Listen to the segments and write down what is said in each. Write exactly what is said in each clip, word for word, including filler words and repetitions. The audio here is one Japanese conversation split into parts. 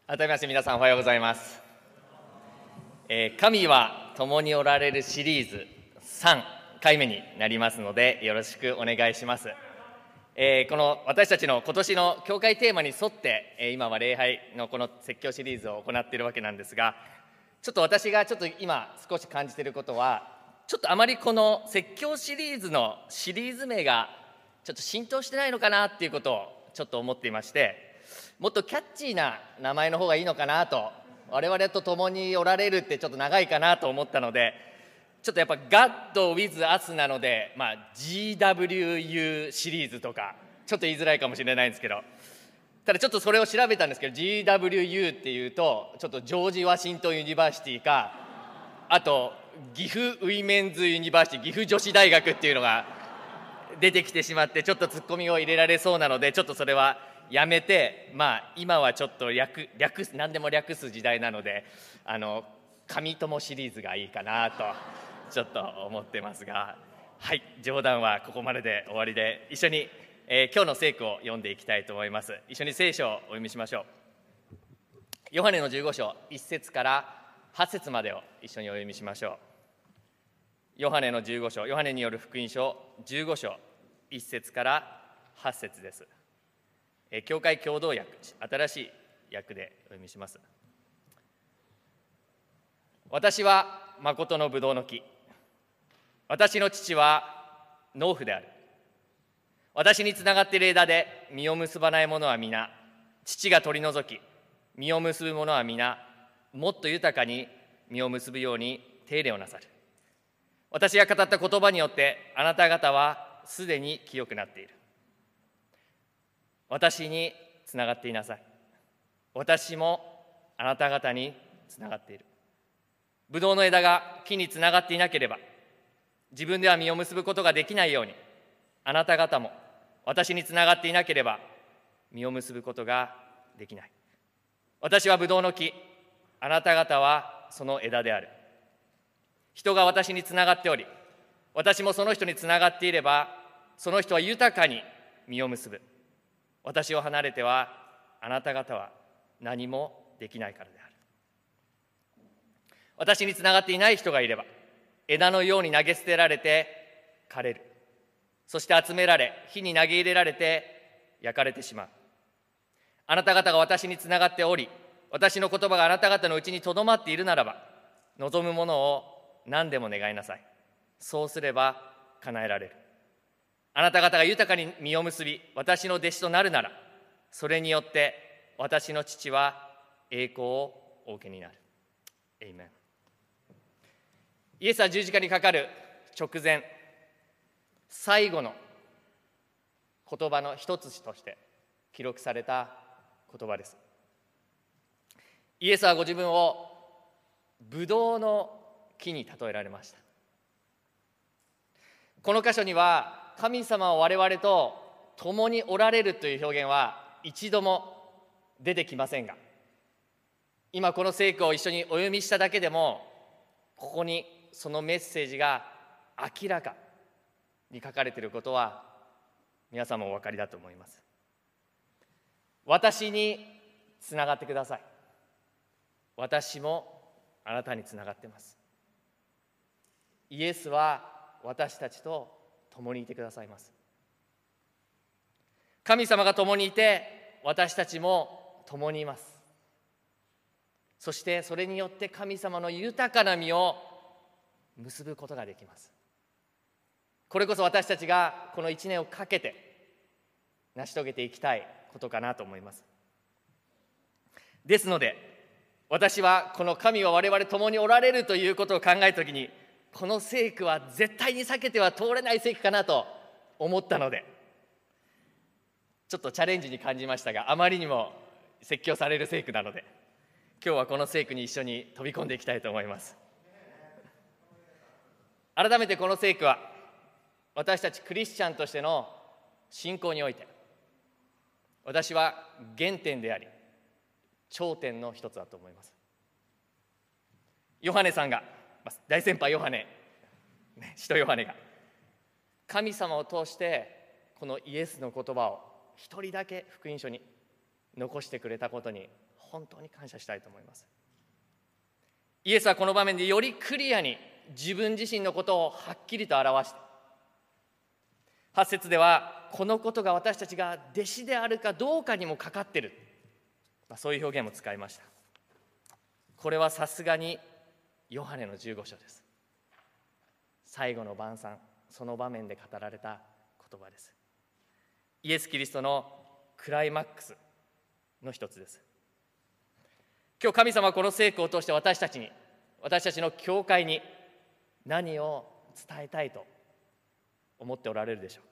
改めまして皆さんおはようございます、えー、神は共におられるシリーズさんかいめになりますのでよろしくお願いします、えー、この私たちの今年の教会テーマに沿って、えー、今は礼拝のこの説教シリーズを行っているわけなんですが、ちょっと私がちょっと今少し感じていることは、ちょっとあまりこの説教シリーズのシリーズ名がちょっと浸透してないのかなっていうことをちょっと思っていまして、もっとキャッチーな名前の方がいいのかなと、我々と共におられるってちょっと長いかなと思ったので、ちょっとやっぱ God with us なので、まあ、ジーダブリューユー シリーズとかちょっと言いづらいかもしれないんですけど、ただちょっとそれを調べたんですけど ジーダブリューユー っていうとちょっとジョージ・ワシントン・ユニバーシティか、あと岐阜ウィメンズ・ユニバーシティ、岐阜女子大学っていうのが出てきてしまって、ちょっとツッコミを入れられそうなので、ちょっとそれはやめて、まあ今はちょっと略略何でも略す時代なので、あの神友シリーズがいいかなとちょっと思ってますが、はい、冗談はここまでで終わりで、一緒に、えー、今日の聖句を読んでいきたいと思います。一緒に聖書をお読みしましょう。ヨハネのじゅうご章いち節からはち節までを一緒にお読みしましょう。ヨハネのじゅうご章、ヨハネによる福音書じゅうご章いち節からはち節です。教会共同訳、新しい訳でお読みします。私は誠のブドウの木、私の父は農夫である。私につながっている枝で実を結ばないものは皆、父が取り除き、実を結ぶものは皆、もっと豊かに実を結ぶように手入れをなさる。私が語った言葉によってあなた方はすでに清くなっている。私につながっていなさい。私もあなた方につながっている。ブドウの枝が木につながっていなければ、自分では実を結ぶことができないように、あなた方も私につながっていなければ実を結ぶことができない。私はブドウの木、あなた方はその枝である。人が私につながっており、私もその人につながっていれば、その人は豊かに実を結ぶ。私を離れてはあなた方は何もできないからである。私につながっていない人がいれば、枝のように投げ捨てられて枯れる。そして集められ、火に投げ入れられて焼かれてしまう。あなた方が私につながっており、私の言葉があなた方のうちにとどまっているならば、望むものを何でも願いなさい。そうすれば叶えられる。あなた方が豊かに実を結び、私の弟子となるなら、それによって私の父は栄光をお受けになる。エイメン。イエスは十字架にかかる直前、最後の言葉の一つとして記録された言葉です。イエスはご自分をブドウの木に例えられました。この箇所には神様は我々と共におられるという表現は一度も出てきませんが、今この聖句を一緒にお読みしただけでも、ここにそのメッセージが明らかに書かれていることは皆さんもお分かりだと思います。私につながってください。私もあなたにつながっています。イエスは私たちと共にいてくださいます。神様が共にいて、私たちも共にいます。そしてそれによって神様の豊かな実を結ぶことができます。これこそ私たちがこの一年をかけて成し遂げていきたいことかなと思います。ですので、私はこの神は我々共におられるということを考えたときに、この聖句は絶対に避けては通れない聖句かなと思ったので、ちょっとチャレンジに感じましたが、あまりにも説教される聖句なので、今日はこの聖句に一緒に飛び込んでいきたいと思います。改めてこの聖句は、私たちクリスチャンとしての信仰において、私は原点であり、頂点の一つだと思います。ヨハネさんが、大先輩ヨハネ、使徒ヨハネが神様を通してこのイエスの言葉を一人だけ福音書に残してくれたことに本当に感謝したいと思います。イエスはこの場面でよりクリアに自分自身のことをはっきりと表して、はち節ではこのことが私たちが弟子であるかどうかにもかかっている、まあ、そういう表現も使いました。これはさすがにヨハネのじゅうご章です。最後の晩餐、その場面で語られた言葉です。イエス・キリストのクライマックスの一つです。今日神様はこの聖句を通して私たちに、私たちの教会に何を伝えたいと思っておられるでしょうか。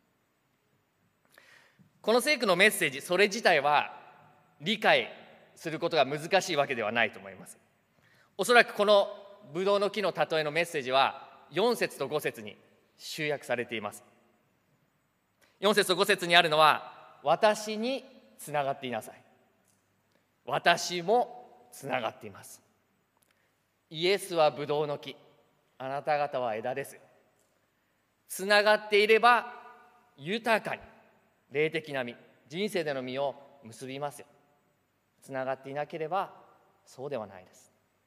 この聖句のメッセージ、それ自体は理解することが難しいわけではないと思います。おそらくこのブドウの木の例えのメッセージはよん節とご節に集約されています。よん節とご節にあるのは、私につながっていなさい、私もつながっています。イエスはブドウの木、あなた方は枝ですよ。つながっていれば豊かに霊的な実、人生での実を結びますよ。つながっていなければそうではないです。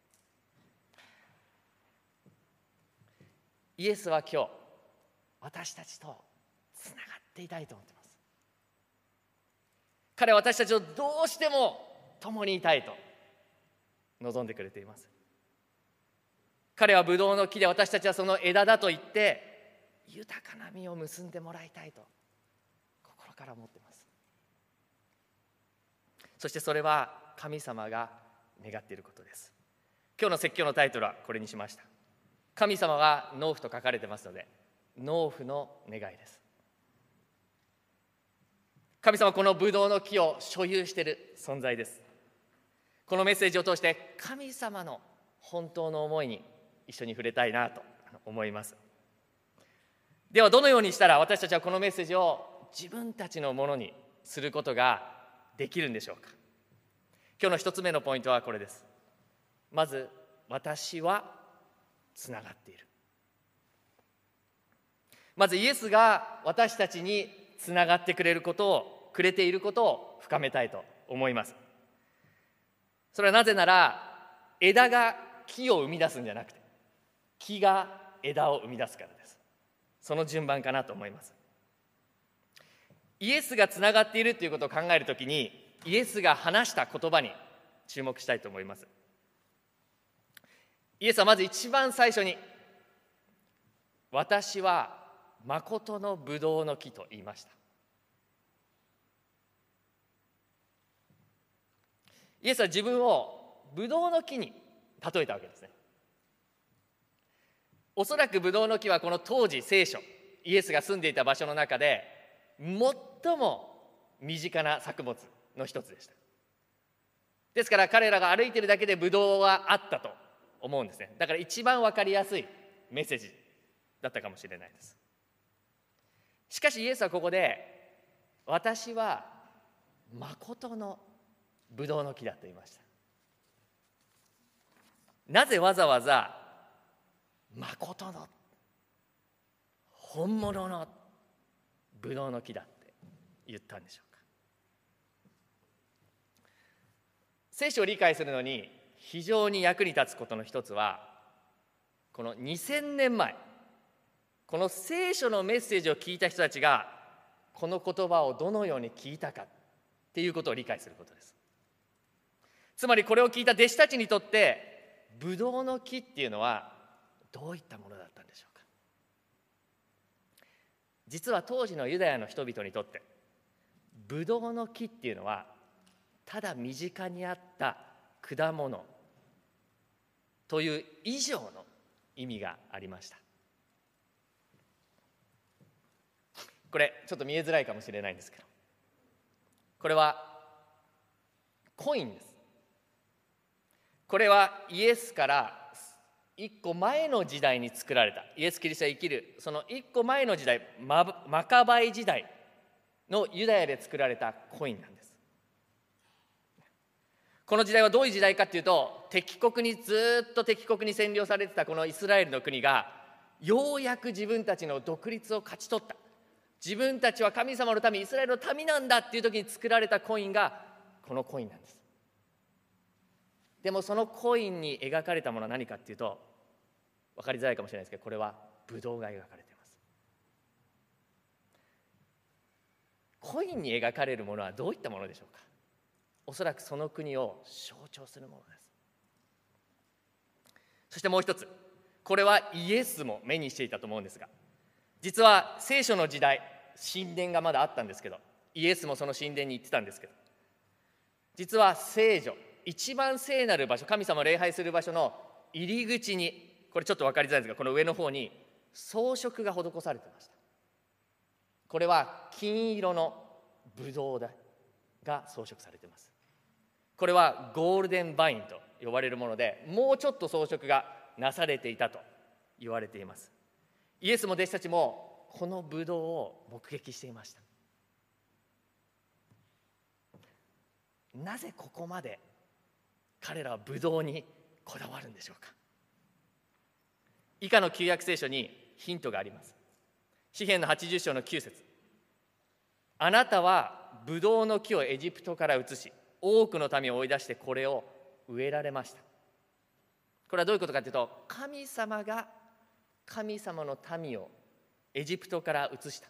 イエスは今日私たちとつながっていたいと思っています。彼は私たちをどうしても共にいたいと望んでくれています。彼はブドウの木で、私たちはその枝だと言って豊かな実を結んでもらいたいと心から思っています。そしてそれは神様が願っていることです。今日の説教のタイトルはこれにしました。神様が農夫と書かれてますので、農夫の願いです。神様はこのブドウの木を所有している存在です。このメッセージを通して神様の本当の思いに一緒に触れたいなと思います。ではどのようにしたら私たちはこのメッセージを自分たちのものにすることができるんでしょうか。今日の一つ目のポイントはこれです。まず、私はつながっている。まずイエスが私たちにつながってくれることを、くれていることを深めたいと思います。それはなぜなら、枝が木を生み出すんじゃなくて、木が枝を生み出すからです。その順番かなと思います。イエスがつながっているということを考えるときに、イエスが話した言葉に注目したいと思います。イエスはまず一番最初に、私は誠のブドウの木と言いました。イエスは自分をブドウの木に例えたわけですね。おそらくブドウの木はこの当時聖書、イエスが住んでいた場所の中で最も身近な作物の一つでした。ですから彼らが歩いているだけでブドウはあったと思うんですね。だから一番わかりやすいメッセージだったかもしれないです。しかしイエスはここで、私は誠のブドウの木だと言いました。なぜわざわざ誠の本物のブドウの木だって言ったんでしょうか。聖書を理解するのに非常に役に立つことの一つは、このにせんねんまえ、この聖書のメッセージを聞いた人たちがこの言葉をどのように聞いたかっていうことを理解することです。つまりこれを聞いた弟子たちにとってブドウの木っていうのはどういったものだったんでしょうか。実は当時のユダヤの人々にとってブドウの木っていうのはただ身近にあった果物という以上の意味がありました。これちょっと見えづらいかもしれないんですけど、これはコインです。これはイエスから一個前の時代に作られた、イエス・キリストが生きるその一個前の時代、マ, マカバイ時代のユダヤで作られたコインなんです。この時代はどういう時代かっていうと、敵国にずっと敵国に占領されてたこのイスラエルの国がようやく自分たちの独立を勝ち取った、自分たちは神様の民、イスラエルの民なんだっていう時に作られたコインがこのコインなんです。でもそのコインに描かれたものは何かっていうと、分かりづらいかもしれないですけど、これはブドウが描かれています。コインに描かれるものはどういったものでしょうか。おそらくその国を象徴するものです。そしてもう一つ、これはイエスも目にしていたと思うんですが、実は聖書の時代、神殿がまだあったんですけど、イエスもその神殿に行ってたんですけど、実は聖女、一番聖なる場所、神様を礼拝する場所の入り口に、これちょっと分かりづらいんですが、この上の方に装飾が施されていました。これは金色のブドウが装飾されています。これはゴールデンバインと呼ばれるもので、もうちょっと装飾がなされていたと言われています。イエスも弟子たちもこのブドウを目撃していました。なぜここまで彼らはブドウにこだわるんでしょうか。以下の旧約聖書にヒントがあります。詩編のはちじゅっ章のきゅう節。あなたはブドウの木をエジプトから移し、多くの民を追い出してこれを植えられました。これはどういうことかというと、神様が神様の民をエジプトから移した。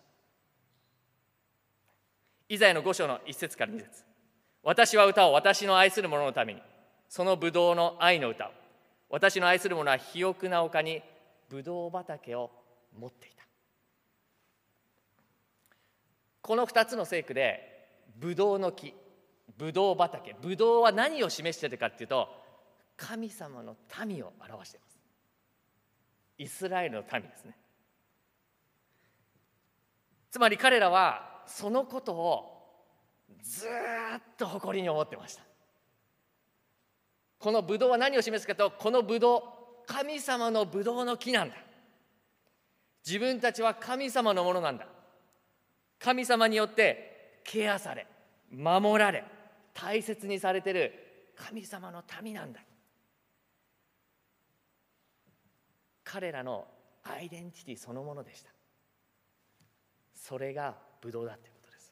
イザヤのご章のいち節からに節。私は歌を私の愛する者のために、そのブドウの愛の歌を。私の愛する者は肥沃な丘にブドウ畑を持っていた。このふたつの聖句でブドウの木、ブドウ畑、ブドウは何を示しているかというと、神様の民を表しています。イスラエルの民ですね。つまり彼らはそのことをずーっと誇りに思ってました。このブドウは何を示すかと、このブドウ、神様のブドウの木なんだ。自分たちは神様のものなんだ。神様によってケアされ、守られ、大切にされている神様の民なんだ。彼らのアイデンティティそのものでした。それがブドウだということです。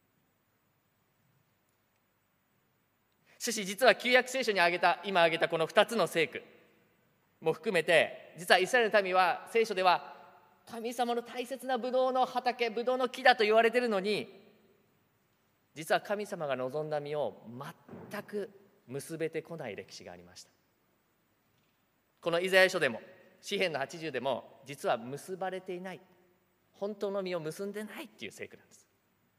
しかし実は旧約聖書に挙げた今挙げたこのふたつの聖句も含めて、実はイスラエルの民は聖書では神様の大切なブドウの畑、ブドウの木だと言われているのに、実は神様が望んだ実を全く結べてこない歴史がありました。このイザヤ書でも詩編のはちじゅうでも実は結ばれていない、本当の実を結んでないっていう聖句なんです。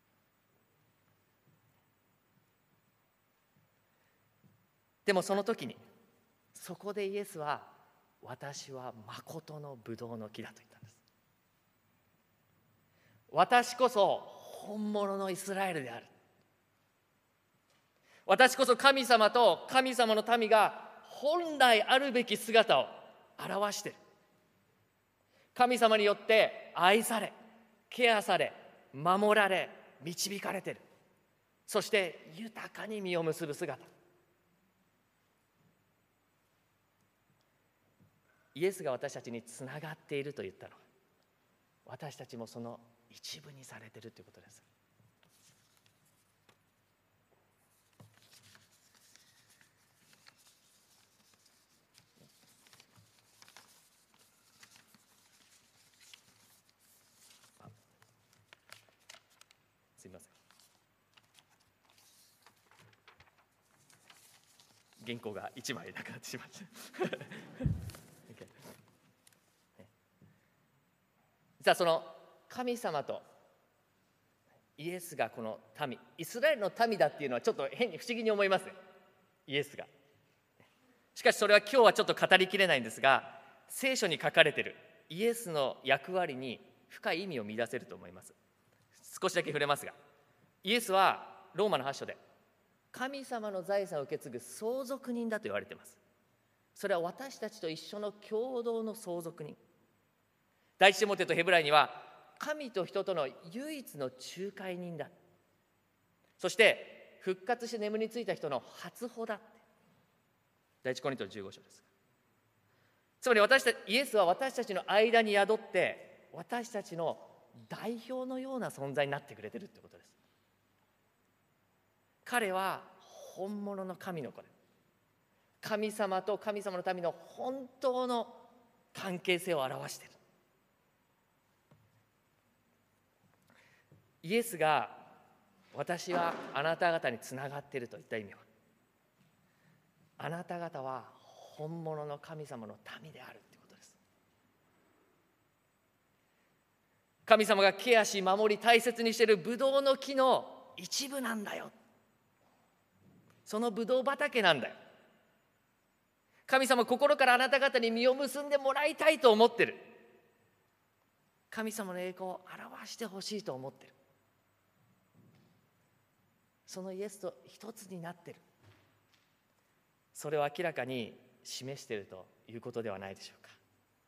でもその時に、そこでイエスは私は誠のブドウの木だと言ったんです。私こそ本物のイスラエルである。私こそ神様と神様の民が本来あるべき姿を表している。神様によって愛され、ケアされ、守られ、導かれている。そして豊かに実を結ぶ姿。イエスが私たちにつながっていると言ったのは、私たちもその一部にされているということです。すみません。原稿がいちまいなくなってしまいました。実はその神様とイエスがこの民、イスラエルの民だっていうのはちょっと変に不思議に思いますね、イエスが。しかしそれは今日はちょっと語りきれないんですが、聖書に書かれているイエスの役割に深い意味を見出せると思います。少しだけ触れますが、イエスはローマのはち章で神様の財産を受け継ぐ相続人だと言われています。それは私たちと一緒の共同の相続人。第一テモテとヘブライには神と人との唯一の仲介人だ。そして復活して眠りについた人の初歩だって。第一コリントのじゅうご章です。つまり私たち、イエスは私たちの間に宿って私たちの代表のような存在になってくれてるってことです。彼は本物の神の子で、神様と神様の民の本当の関係性を表している。イエスが私はあなた方につながっているといった意味は、あなた方は本物の神様の民であるということです。神様がケアし守り大切にしているブドウの木の一部なんだよ。そのブドウ畑なんだよ。神様心からあなた方に実を結んでもらいたいと思ってる。神様の栄光を表してほしいと思ってる。そのイエスと一つになってる。それを明らかに示しているということではないでしょうか。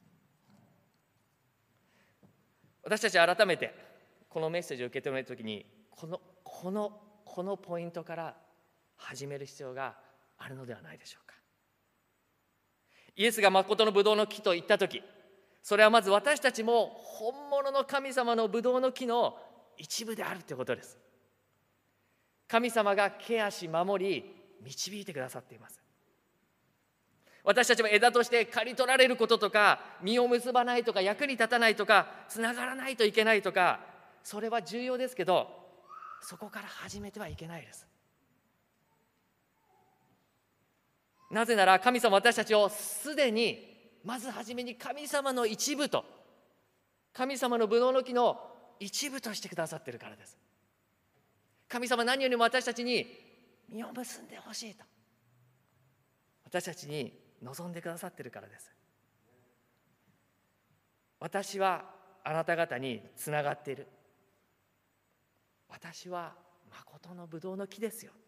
私たちは改めてこのメッセージを受け止めるときにこのこのこのポイントから始める必要があるのではないでしょうか。イエスが誠のブドウの木と言ったとき、それはまず私たちも本物の神様のブドウの木の一部であるということです。神様がケアし守り導いてくださっています。私たちも枝として刈り取られることとか、実を結ばないとか、役に立たないとか、つながらないといけないとか、それは重要ですけど、そこから始めてはいけないです。なぜなら神様は私たちをすでにまずはじめに神様の一部と、神様のブドウの木の一部としてくださっているからです。神様は何よりも私たちに実を結んでほしいと、私たちに望んでくださっているからです。私はあなた方につながっている。私は誠のブドウの木ですよ。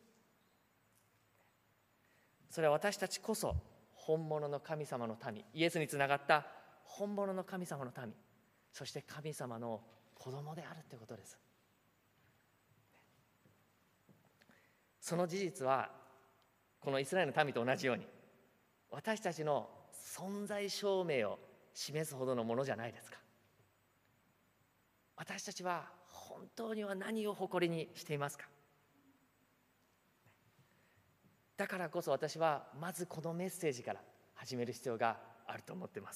それは私たちこそ本物の神様の民、イエスにつながった本物の神様の民、そして神様の子供であるということです。その事実はこのイスラエルの民と同じように私たちの存在証明を示すほどのものじゃないですか。私たちは本当には何を誇りにしていますか。だからこそ私はまずこのメッセージから始める必要があると思っています。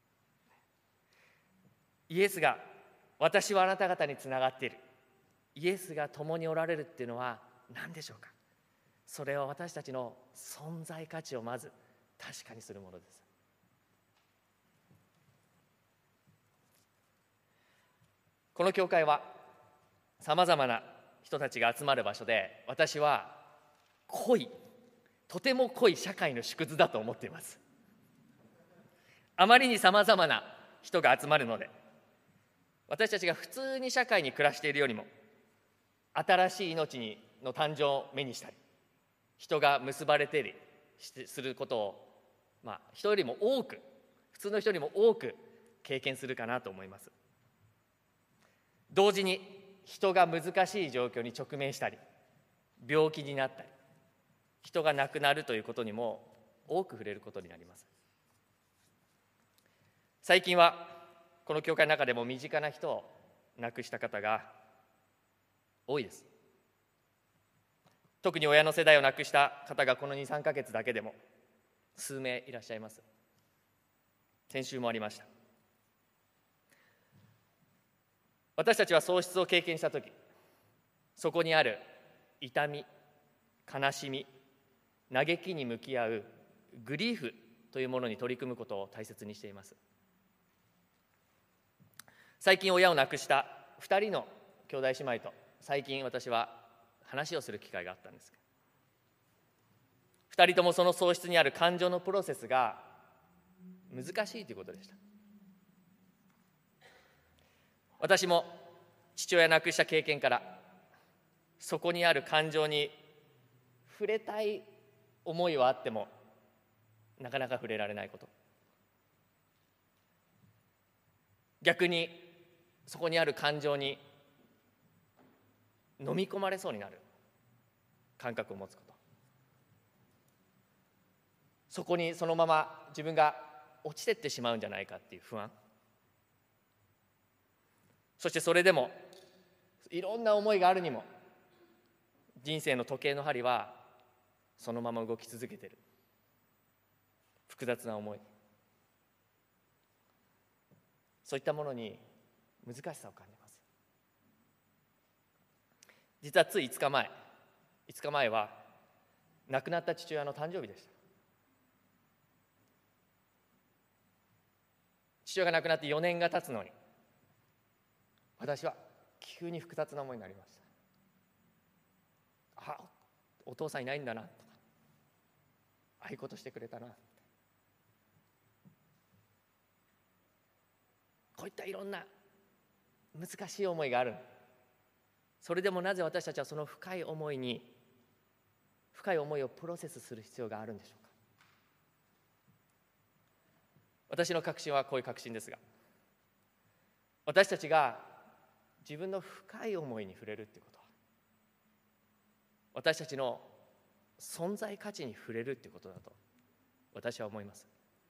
イエスが私はあなた方につながっている、イエスが共におられるっていうのは何でしょうか。それは私たちの存在価値をまず確かにするものです。この教会はさまざまな人たちが集まる場所で、私は濃いとても濃い社会の縮図だと思っています。あまりにさまざまな人が集まるので、私たちが普通に社会に暮らしているよりも新しい命にの誕生を目にしたり、人が結ばれているすることを、まあ、人よりも多く、普通の人よりも多く経験するかなと思います。同時に人が難しい状況に直面したり、病気になったり、人が亡くなるということにも多く触れることになります。最近はこの教会の中でも身近な人を亡くした方が多いです。特に親の世代を亡くした方がこのに、さんかげつだけでも数名いらっしゃいます。先週もありました。私たちは喪失を経験したとき、そこにある痛み、悲しみ、嘆きに向き合うグリーフというものに取り組むことを大切にしています。最近親を亡くしたふたりの兄弟姉妹と最近私は話をする機会があったんです。ふたりともその喪失にある感情のプロセスが難しいということでした。私も父親を亡くした経験から、そこにある感情に触れたい思いはあってもなかなか触れられないこと、逆にそこにある感情に飲み込まれそうになる感覚を持つこと、そこにそのまま自分が落ちてってしまうんじゃないかっていう不安、そしてそれでもいろんな思いがあるにも人生の時計の針はそのまま動き続けている複雑な思い、そういったものに難しさを感じます。実はついいつかまえいつかまえは亡くなった父親の誕生日でした。父親が亡くなってよねんが経つのに、私は急に複雑な思いになりました。あ、お父さんいないんだなとか、ああいうことしてくれたな、こういったいろんな難しい思いがある。それでもなぜ私たちはその深い思いに深い思いをプロセスする必要があるんでしょうか。私の確信はこういう確信ですが、私たちが自分の深い思いに触れるっていうことは、私たちの存在価値に触れるっていうことだと私は思います。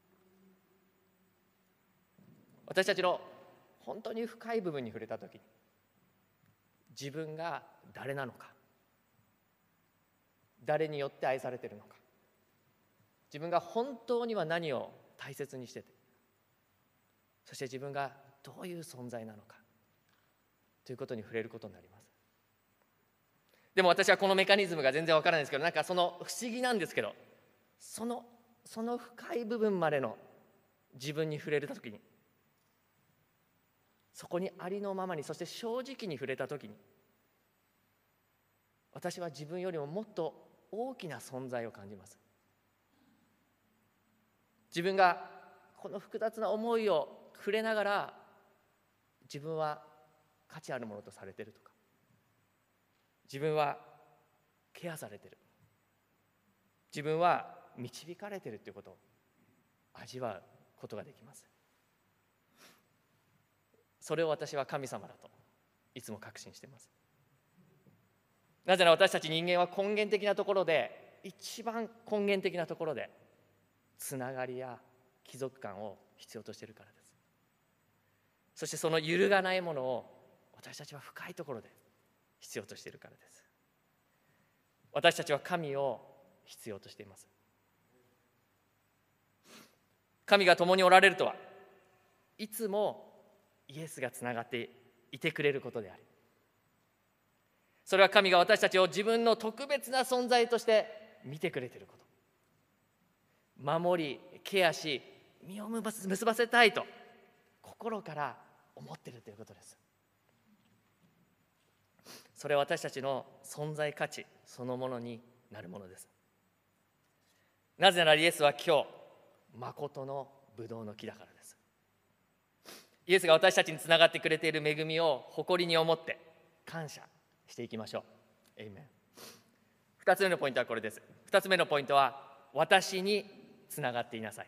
私たちの本当に深い部分に触れたときに、自分が誰なのか、誰によって愛されているのか、自分が本当には何を大切にしてて、そして自分がどういう存在なのかということに触れることになります。でも私はこのメカニズムが全然わからないんですけど、なんかその不思議なんですけど、そのその深い部分までの自分に触れるときに、そこにありのままに、そして正直に触れたときに、私は自分よりももっと大きな存在を感じます。自分がこの複雑な思いを触れながら、自分は価値あるものとされているとか、自分はケアされている、自分は導かれているということを味わうことができます。それを私は神様だといつも確信しています。なぜなら私たち人間は根源的なところで、一番根源的なところでつながりや帰属感を必要としているからです。そしてその揺るがないものを私たちは深いところで必要としているからです。私たちは神を必要としています。神が共におられるとは、いつもイエスがつながっていてくれることであり、それは神が私たちを自分の特別な存在として見てくれていること、守りケアし実を結ばせたいと心から思っているということです。それは私たちの存在価値そのものになるものです。なぜならイエスは今日誠のブドウの木だからです。イエスが私たちにつながってくれている恵みを誇りに思って感謝していきましょう。エイメン。二つ目のポイントはこれです。二つ目のポイントは、私につながっていなさい。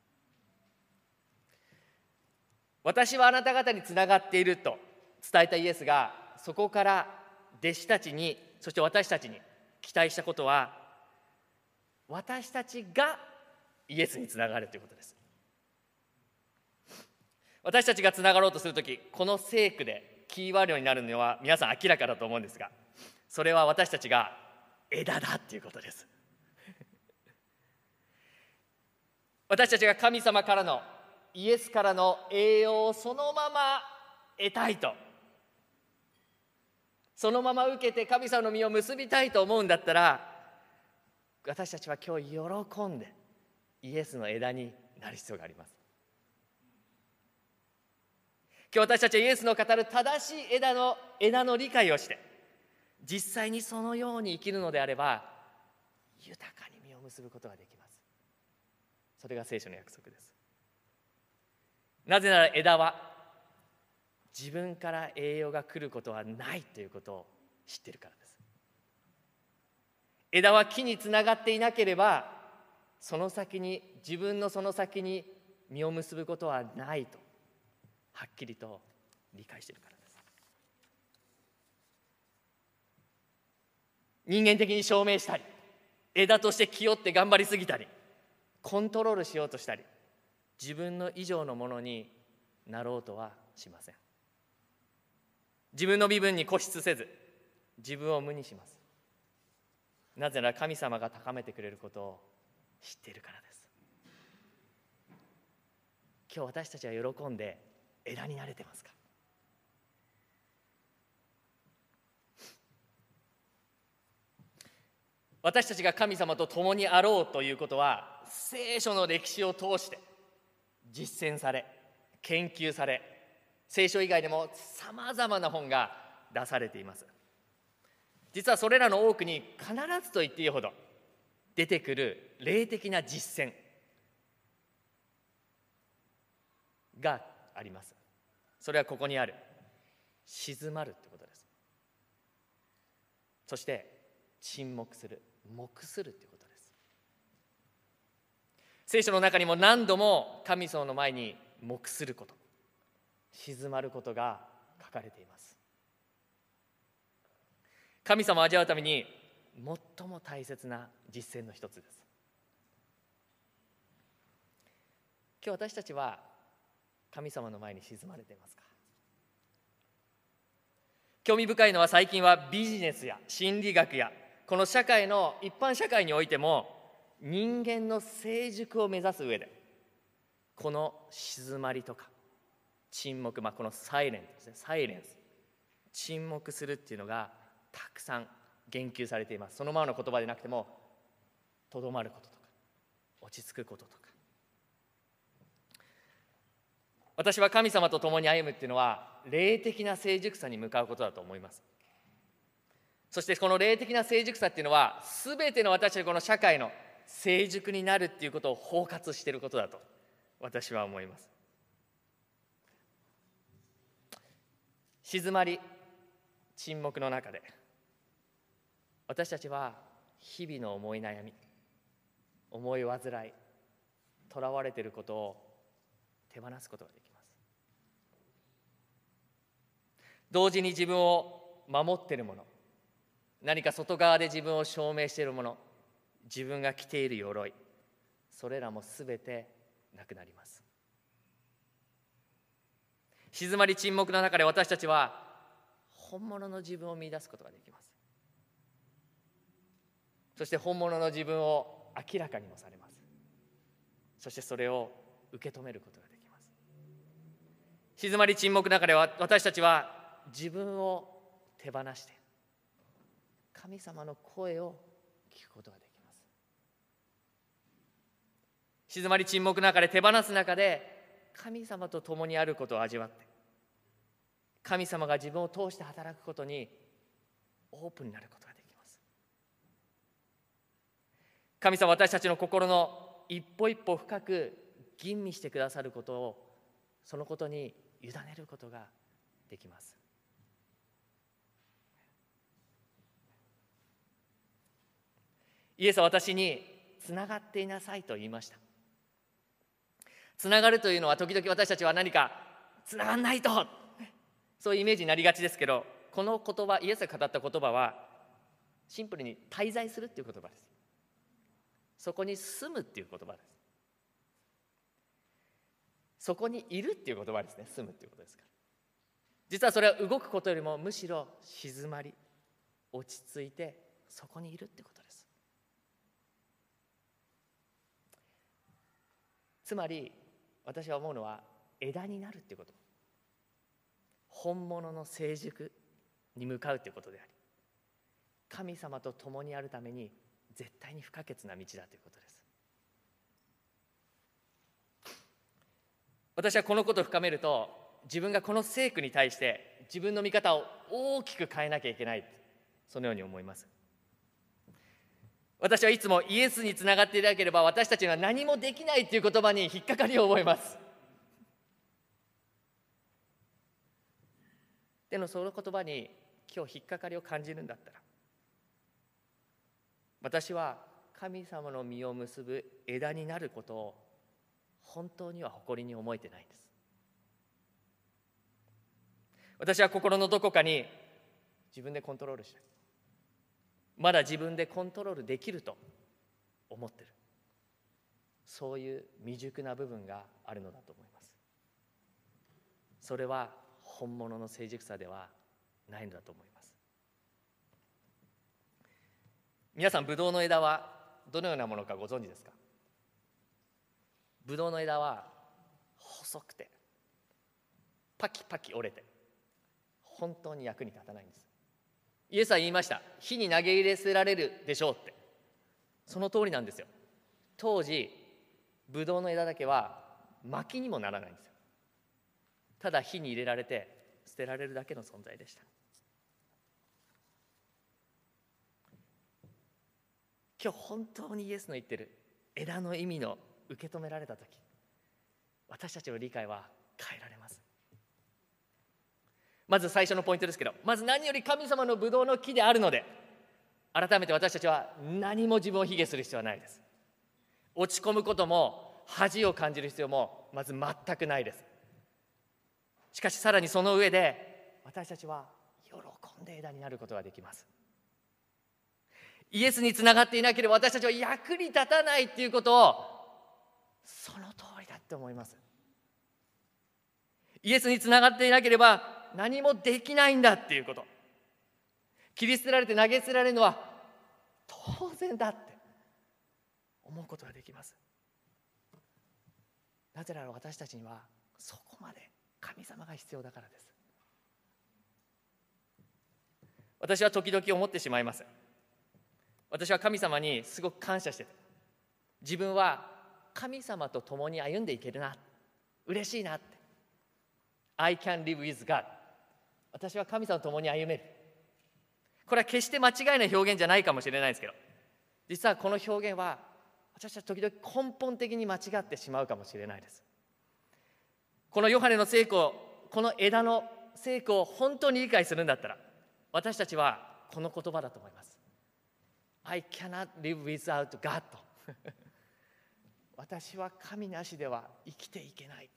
私はあなた方につながっていると伝えたイエスが、そこから弟子たちに、そして私たちに期待したことは、私たちがイエスにつながるということです。私たちがつながろうとするとき、この聖句でキーワードになるのは皆さん明らかだと思うんですが、それは私たちが枝だっていうことです。私たちが神様からの、イエスからの栄養をそのまま得たいと、そのまま受けて神様の実を結びたいと思うんだったら、私たちは今日喜んでイエスの枝になる必要があります。今日私たちはイエスの語る正しい枝の枝の理解をして、実際にそのように生きるのであれば、豊かに実を結ぶことができます。それが聖書の約束です。なぜなら枝は自分から栄養が来ることはないということを知っているからです。枝は木につながっていなければ、その先に、自分のその先に実を結ぶことはないとはっきりと理解しているからです。人間的に証明したり、枝として気負って頑張りすぎたり、コントロールしようとしたり、自分の以上のものになろうとはしません。自分の身分に固執せず、自分を無にします。 なぜなら神様が高めてくれることを知っているからです。今日私たちは喜んで枝になれてますか？私たちが神様と共にあろうということは、聖書の歴史を通して実践され、研究され、聖書以外でもさまざまな本が出されています。実はそれらの多くに必ずと言っていいほど出てくる霊的な実践があります。それはここにある静まるということです。そして沈黙する、黙するということです。聖書の中にも何度も神様の前に黙すること、静まることが書かれています。神様を味わうために最も大切な実践の一つです。今日私たちは神様の前に静まれていますか？興味深いのは、最近はビジネスや心理学やこの社会の一般社会においても、人間の成熟を目指す上でこの静まりとか沈黙、まあ、このサイレントですね、サイレンス、沈黙するっていうのがたくさん言及されています。そのままの言葉でなくても、とどまることとか落ち着くこととか。私は神様と共に歩むっていうのは霊的な成熟さに向かうことだと思います。そしてこの霊的な成熟さっていうのは、すべての私たちこの社会の成熟になるっていうことを包括していることだと私は思います。静まり、沈黙の中で私たちは日々の思い悩み、思い煩い、とらわれていることを手放すことができます。同時に自分を守っているもの、何か外側で自分を証明しているもの、自分が着ている鎧、それらもすべてなくなります。静まり沈黙の中で私たちは本物の自分を見出すことができます。そして本物の自分を明らかにもされます。そしてそれを受け止めることができます。静まり沈黙の中では私たちは自分を手放して神様の声を聞くことができます。静まり沈黙の中で手放す中で神様と共にあることを味わって、神様が自分を通して働くことにオープンになることができます。神様は私たちの心の一歩一歩深く吟味してくださることを、そのことに委ねることができます。イエスは私につながっていなさいと言いました。つながるというのは、時々私たちは何かつながんないと、そういうイメージになりがちですけど、この言葉、イエスが語った言葉はシンプルに滞在するっていう言葉です。そこに住むっていう言葉です。そこにいるっていう言葉ですね。住むっていうことですから。実はそれは動くことよりもむしろ静まり、落ち着いてそこにいるってことです。つまり私は思うのは、枝になるっていうこと、本物の成熟に向かうということであり、神様と共にあるために絶対に不可欠な道だということです。私はこのことを深めると、自分がこの聖句に対して自分の見方を大きく変えなきゃいけない、そのように思います。私はいつもイエスにつながっていなければ私たちには何もできないという言葉に引っかかりを覚えます。でもその言葉に今日引っかかりを感じるんだったら、私は神様の実を結ぶ枝になることを本当には誇りに思えてないんです。私は心のどこかに自分でコントロールしたい、まだ自分でコントロールできると思ってる、そういう未熟な部分があるのだと思います。それは本物の成熟さではないのだと思います。 皆さん、ブドウの枝はどのようなものかご存知ですか？ブドウの枝は細くてパキパキ折れて本当に役に立たないんです。イエスは言いました。火に投げ入れ捨てられるでしょうって。その通りなんですよ。当時ブドウの枝だけは薪にもならないんですよ。ただ火に入れられて捨てられるだけの存在でした。今日本当にイエスの言ってる枝の意味の受け止められたとき、私たちの理解は変えられます。まず最初のポイントですけど、まず何より神様のブドウの木であるので、改めて私たちは何も自分を卑下する必要はないです。落ち込むことも恥を感じる必要もまず全くないです。しかしさらにその上で私たちは喜んで枝になることができます。イエスにつながっていなければ私たちは役に立たないっていうことをその通りだって思います。イエスにつながっていなければ何もできないんだっていうこと、切り捨てられて投げ捨てられるのは当然だって思うことができます。なぜなら私たちにはそこまで神様が必要だからです。私は時々思ってしまいます。私は神様にすごく感謝してて、自分は神様と共に歩んでいけるな、嬉しいなって。 I can live with God。 私は神様と共に歩める。これは決して間違いな表現じゃないかもしれないですけど、実はこの表現は私は時々根本的に間違ってしまうかもしれないです。このヨハネの聖句、この枝の聖句を本当に理解するんだったら、私たちはこの言葉だと思います。 I cannot live without God 私は神なしでは生きていけない。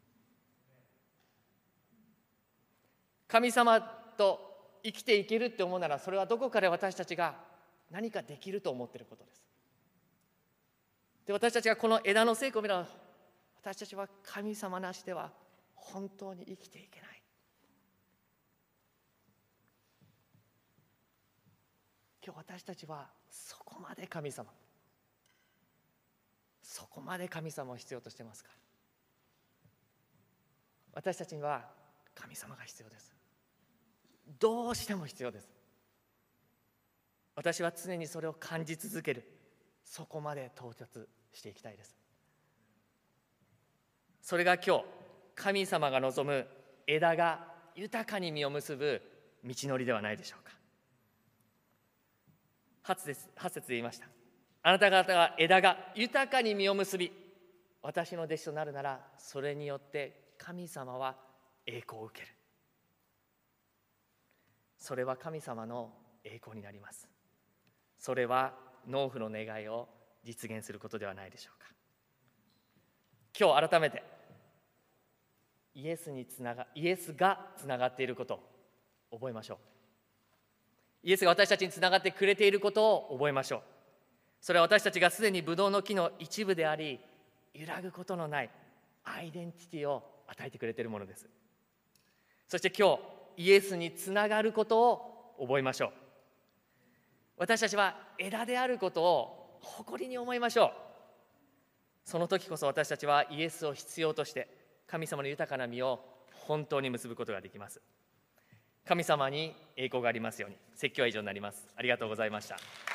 神様と生きていけるって思うなら、それはどこかで私たちが何かできると思っていることです。で、私たちがこの枝の聖句を見れば、私たちは神様なしでは本当に生きていけない。今日私たちはそこまで神様、そこまで神様を必要としてますから。私たちには神様が必要です。どうしても必要です。私は常にそれを感じ続ける、そこまで到達していきたいです。それが今日神様が望む枝が豊かに実を結ぶ道のりではないでしょうか。はち節で言いました。あなた方が枝が豊かに実を結び私の弟子となるなら、それによって神様は栄光を受ける。それは神様の栄光になります。それは農夫の願いを実現することではないでしょうか。今日改めてイエスにつながイエスがつながっていることを覚えましょう。イエスが私たちにつながってくれていることを覚えましょう。それは私たちがすでにブドウの木の一部であり、揺らぐことのないアイデンティティを与えてくれているものです。そして今日イエスにつながることを覚えましょう。私たちは枝であることを誇りに思いましょう。その時こそ私たちはイエスを必要として神様の豊かな実を本当に結ぶことができます。神様に栄光がありますように。説教は以上になります。ありがとうございました。